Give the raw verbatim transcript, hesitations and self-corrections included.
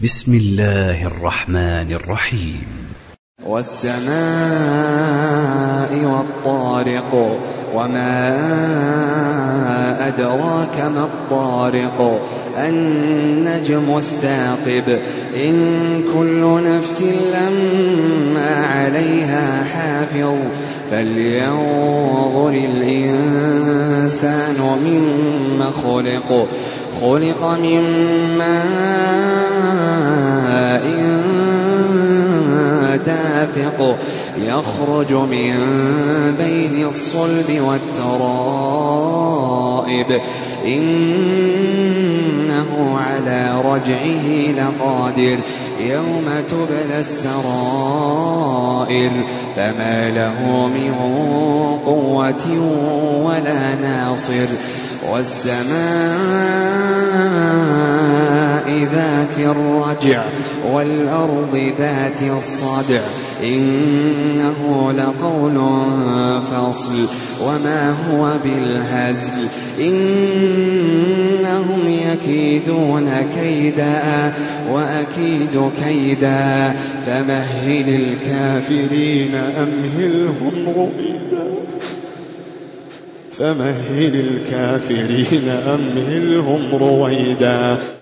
بسم الله الرحمن الرحيم. والسماء والطارق وما أدراك ما الطارق النجم الثاقب إن كل نفس لما عليها حافظ فلينظر الإنسان مما خلق خلق من ماء دافق يخرج من بين الصلب والترائب إنه على رجعه لقادر يوم تبلى السرائر فما له من قوة ولا ناصر والسماء ذات الرجع والأرض ذات الصدع إنه لقول فصل وما هو بالهزل إنهم يكيدون كيدا وأكيد كيدا فمهل الكافرين أمهلهم رويدا فمهل الكافرين أمهلهم رويدا.